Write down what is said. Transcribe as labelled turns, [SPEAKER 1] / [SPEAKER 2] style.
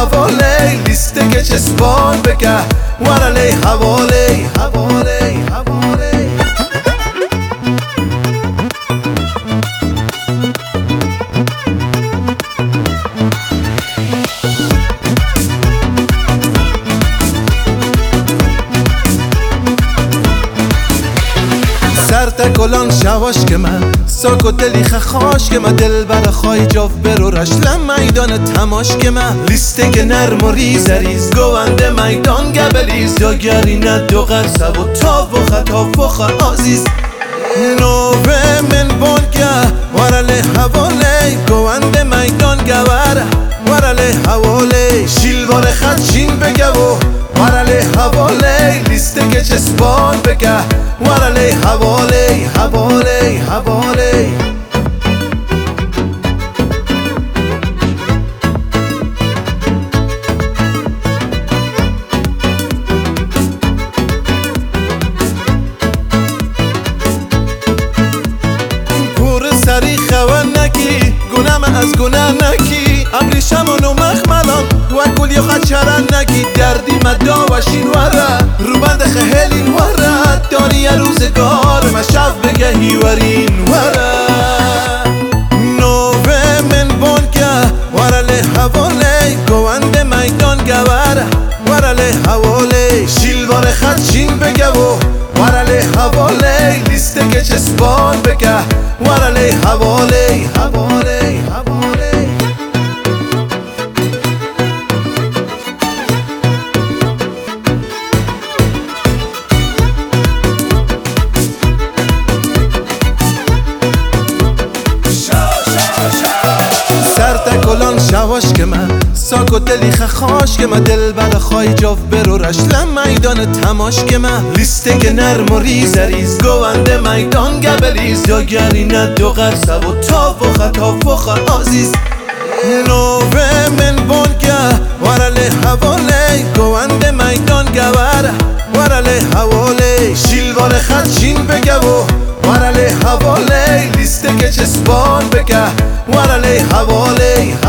[SPEAKER 1] حوالی لیسته که چسبان بکه ورلی حوالی حوالی حوالی سر تکلان شواش که من ساک و دلی خخاش که من دل برخوای جاف برو رشلم میدان تماش که من لیسته که نرم و ریز ریز گوانده میدان گبلیز جاگری ندو غرصه و تاف و خطاف و خرازیز نوه من بانگه ورلی حوالی گوانده میدان گوره ورلی حوالی شیلوار خط شین بگه و ورلی حوالی لیسته که چسبان بگه ورلی حوالی حوالی حوالی پور سری خوان نکی گونم از گونه نکی ابریشمون و مخملان و گلی و خچرن نکی دردی مداوشین وره روبند خهلین وره داری یه روزگار مشف بگهی ورین وره نوه من بانگه ورلی حوالی گوانده میدان گوره ورلی حوالی شیلوار خط شین بگه و ورلی حوالی لیسته که چسبان بگه ورلی حوالی حوالی حوالی سر تکلان شواش که من ساک و دلی خخاش که من دل برخوای جاف برو رشلم میدان تماش که من لیسته که نرم و ریز ریز گوانده میدان گبلیز جاگری ندو غرصه و تاف و خطاف و خرازیز نوه من بانگه ورلی حوالی گوانده میدان گوره ورلی حوالی شیلوار خط شین بگه و ورلی حوالی لیسته که چسبان بگه ورلی حوالی